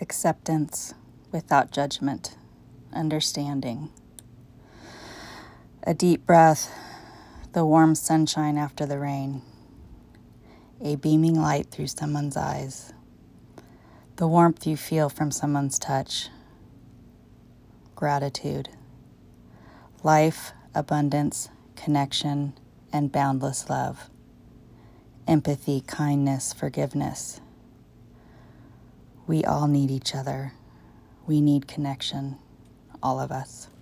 acceptance without judgment, understanding. A deep breath, the warm sunshine after the rain, a beaming light through someone's eyes, the warmth you feel from someone's touch, gratitude, life, abundance, connection, and boundless love, empathy, kindness, forgiveness. We all need each other. We need connection, all of us.